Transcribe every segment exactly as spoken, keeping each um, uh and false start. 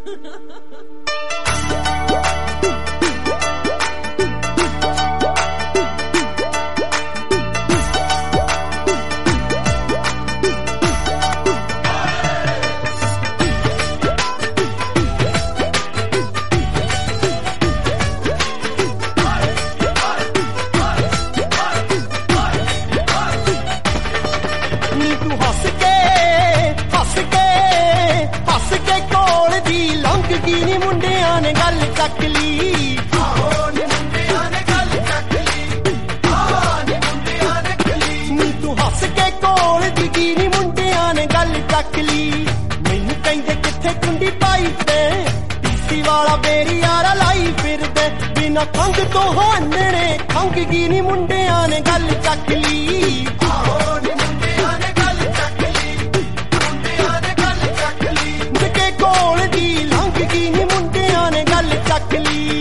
ਨੀ ਮੁੰਡਿਆਂ ਨੇ ਗੱਲ ਚੱਕ ਲਈ, ਆਹੋ ਨੀ ਮੁੰਡਿਆਂ ਨੇ ਗੱਲ ਚੱਕ ਲਈ, ਆਹ ਨੀ ਮੁੰਡਿਆਂ ਨੇ ਕਲੀ। ਨੀ ਤੂੰ ਹੱਸ ਕੇ ਕੋਲ ਦੀ ਨੀ ਮੁੰਡਿਆਂ ਨੇ ਗੱਲ ਚੱਕ ਲਈ। ਮੈਨੂੰ ਕਹਿੰਦੇ ਕਿੱਥੇ ਕੁੰਡੀ ਪਾਈ ਤੇ ਪੀਸੀ ਵਾਲਾ ਬੇਰੀ ਯਾਰਾ ਲਾਈ ਫਿਰਦੇ, ਬਿਨਾ ਖੰਗ ਤੋਂ ਹਾਨਣੇ ਖੰਗ ਗਈ ਨੀ ਮੁੰਡਿਆਂ ਨੇ ਗੱਲ ਚੱਕ ਲਈ, ਆਹੋ ਨੀ ਮੁੰਡਿਆਂ ਨੇ ਗੱਲ ਚੱਕ ਲਈ, ਮੁੰਡਿਆਂ ਨੇ ਗੱਲ ਚੱਕ ਲਈ। ਮੁੰਡੇ ਕੋਲ ਦੀ ਲੰਘ ਗਈ ਨੀ ਮੁੰਡਿਆਂ ਨੇ ਗੱਲ ਚੱਕ ਲਈ।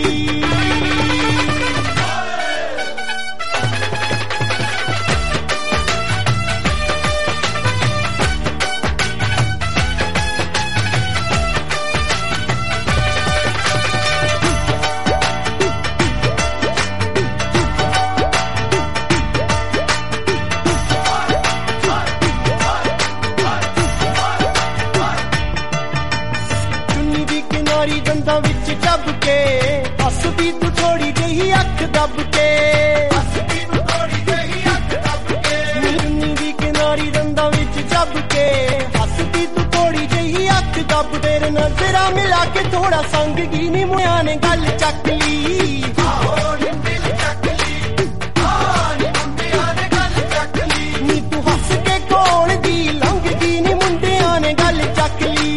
ਦੰਦਾਂ ਵਿੱਚ ਚੱਬ ਕੇ ਹੱਸਦੀ ਤੂੰ ਥੋੜੀ ਜਿਹੀ ਅੱਖ ਦੱਬ ਕੇ, ਹੱਸਦੀ ਤੂੰ ਥੋੜੀ ਜਿਹੀ ਅੱਖ ਦੱਬ ਕੇ। ਚੁੰਨੀ ਦੀ ਕਿਨਾਰੀ ਦੰਦਾਂ ਵਿੱਚ ਚੱਬ ਕੇ ਹੱਸਦੀ ਤੂੰ ਥੋੜੀ ਜਿਹੀ ਅੱਖ ਦੱਬ। ਤੇਰੇ ਨਜ਼ਰਾਂ ਮਿਲਾ ਕੇ ਥੋੜਾ ਸੰਗ ਗਈ ਨੀ ਮੁੰਡਿਆਂ ਨੇ ਗੱਲ ਚੱਕ ਲਈ, ਆਹੋ ਨੀ ਦਿਲ ਚੱਕ ਲਈ, ਆਹ ਨੀ ਮੁੰਡਿਆਂ ਨੇ ਗੱਲ ਚੱਕ ਲਈ। ਨੀ ਤੂੰ ਹੱਸ ਕੇ ਕੋਲ ਦੀ ਲੰਘ ਗਈ ਨੀ ਮੁੰਡਿਆਂ ਨੇ ਗੱਲ ਚੱਕ ਲਈ।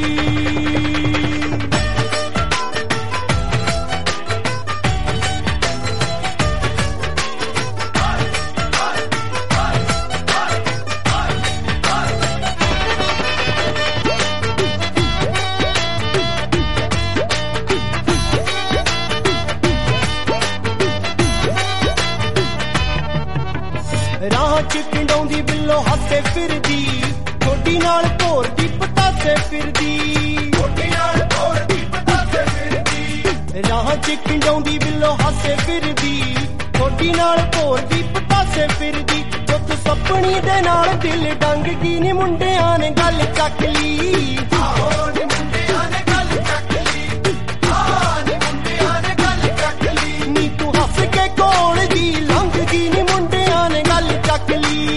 ਰਾਹ ਚ ਪਿੰਡਾਉਂਦੀ ਬਿੱਲੋ ਹੱਸੇ ਫਿਰਦੀ, ਥੋੜੀ ਨਾਲ ਭੋਰਦੀ ਪਤਾਸੇ ਫਿਰਦੀ, ਥੋੜੀ ਨਾਲ ਭੋਰਦੀ ਪਤਾਸੇ ਫਿਰਦੀ। ਰਾਹ ਚ ਪਿੰਡਾਉਂਦੀ ਬਿੱਲੋ ਹੱਸੇ ਫਿਰਦੀ, ਥੋੜੀ ਨਾਲ ਭੋਰਦੀ ਪਤਾਸੇ ਫਿਰਦੀ। ਜੁੱਤ ਸੱਪਣੀ ਦੇ ਨਾਲ ਦਿਲ ਡੰਗ ਗਈ ਨੀ ਮੁੰਡਿਆਂ ਨੇ ਗੱਲ ਚੱਕ ਲਈ, ਆਹੋ ਨੀ ਮੁੰਡਿਆਂ ਨੇ ਗੱਲ ਚੱਕ ਲਈ, ਆਹ ਨੀ ਮੁੰਡਿਆਂ ਨੇ ਗੱਲ ਚੱਕ ਲਈ। ਨੀ ਤੂੰ ਹੱਸ ਕੇ ਕੋਲ ਦੀ ਲੰਘ ਗਈ ਨੀ ਮੁੰਡਿਆਂ ਨੇ ਗੱਲ ਚੱਕ ਲਈ।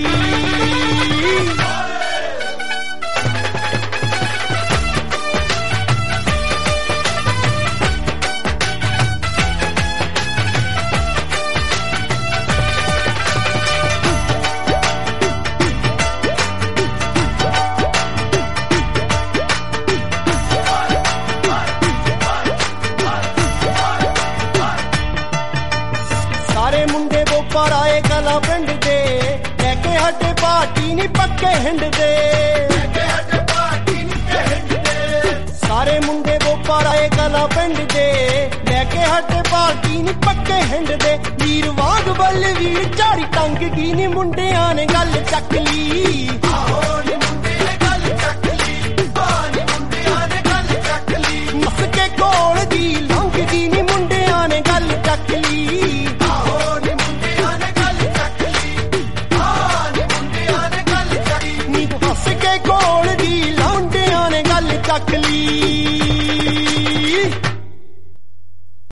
ਸਾਰੇ ਮੁੰਡੇ ਬੋਪਰ ਆਏ ਕਲਾ ਪਿੰਡ ਦੇ, ਲੈ ਕੇ ਹੱਡੇ ਪਾਰਟੀ ਨੀ ਪੱਕੇ ਹਿੰਡ ਦੇ, ਲੈ ਕੇ ਹੱਡੇ ਪਾਰਟੀ ਨੀ ਹਿੰਡ ਦੇ। ਸਾਰੇ ਮੁੰਡੇ ਬੋਪਰ ਆਏ ਕਲਾ ਪਿੰਡ ਦੇ, ਲੈ ਕੇ ਹੱਡੇ ਪਾਰਟੀ ਨੀ ਪੱਕੇ ਹਿੰਡ ਦੇ। ਵੀਰ ਵਾਂਗ ਬੱਲ ਵੀਰ ਝਾੜੀ ਟੰਗ ਗਈ ਨੀ ਮੁੰਡਿਆਂ ਨੇ ਗੱਲ ਚੱਕ ਲਈ, ਆਹੋ ਨੀ ਮੁੰਡਿਆਂ ਨੇ ਗੱਲ ਚੱਕ ਲਈ, ਆਹ ਨੀ ਮੁੰਡਿਆਂ ਨੇ ਗੱਲ ਚੱਕ ਲਈ। ਨੱਸ ਕੇ ਕੋਲ ਦੀ ਲੰਘ ਗਈ ਨੀ ਮੁੰਡਿਆਂ ਨੇ ਗੱਲ ਚੱਕ ਲਈ, ਆਹੋ ਨੀ ਮੁੰਡਿਆਂ ਨੇ ਗੱਲ ਚੱਕ ਲਈ, ਆਹ ਨੀ ਮੁੰਡਿਆਂ ਨੇ ਗੱਲ ਚੱਕ ਲਈ। ਨੀ ਤੂੰ ਹੱਸ ਕੇ ਕੋਲ ਦੀ ਮੁੰਡਿਆਂ ਨੇ ਗੱਲ ਚੱਕ ਲਈ।